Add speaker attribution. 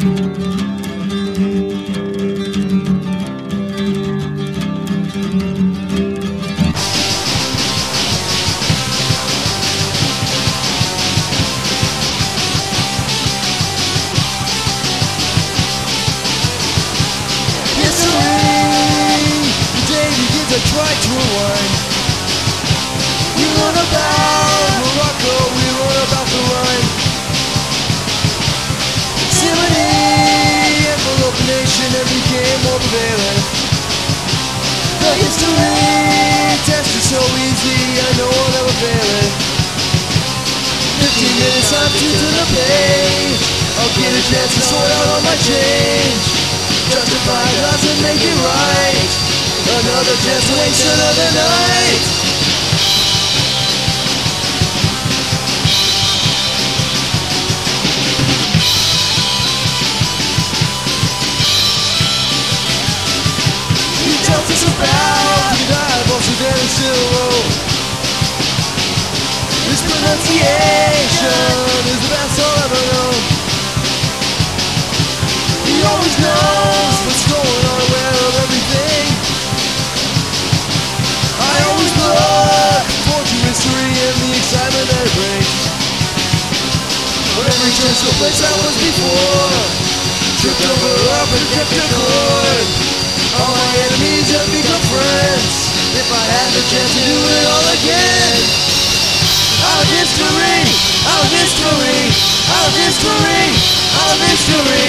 Speaker 1: I try to rewind. We learn about Morocco, we learn about the Rhine. Simony, envelope nation, and became more prevalent. The history test is so easy, I know I'll never fail it. 15 minutes, I'm to the page. I'll get a chance to sort out all my change. Justify odds and make it right. Another chance to waste another night. He tells us about the eyeballs who dare still roll. His pronunciation is the best I'll ever know. He always knows what's going on, aware of everything. History and the excitement that it brings. But every chance to place I was before, tripped over up and kept a cord. All my enemies have become friends. If I had the chance to do it all again, our history, our history, our history, our history.